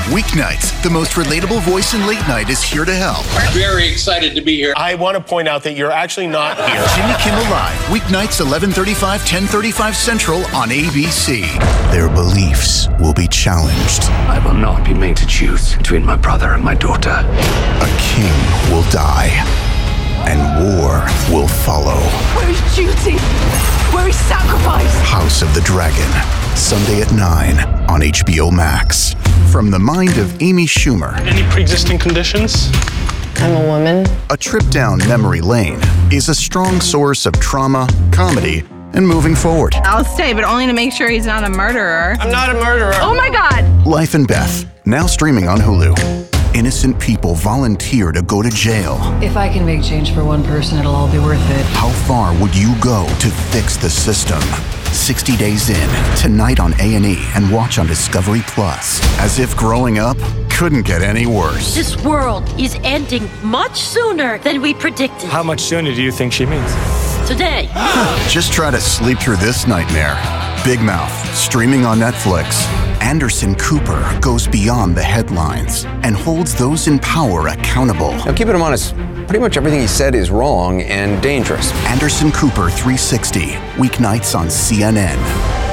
Weeknights, the most relatable voice in late night is here to help. Very excited to be here. I want to point out that you're actually not here. Jimmy Kimmel Live, weeknights 11:35, 10:35 Central on ABC. Their beliefs will be challenged. I will not be made to choose between my brother and my daughter. A king will die, and war will follow. Where's duty? Where is sacrifice? House of the Dragon, Sunday at 9 on HBO Max. From the mind of Amy Schumer. Any pre-existing conditions? I'm a woman. A trip down memory lane is a strong source of trauma, comedy, and moving forward. I'll stay, but only to make sure he's not a murderer. I'm not a murderer. Oh my God! Life and Beth, now streaming on Hulu. Innocent people volunteer to go to jail. If I can make change for one person, it'll all be worth it. How far would you go to fix the system? 60 Days In, tonight on A&E and watch on Discovery Plus. As if growing up couldn't get any worse. This world is ending much sooner than we predicted. How much sooner do you think she means? Today. Just try to sleep through this nightmare. Big Mouth, streaming on Netflix. Anderson Cooper goes beyond the headlines and holds those in power accountable. Now, keeping him honest, pretty much everything he said is wrong and dangerous. Anderson Cooper 360, weeknights on CNN.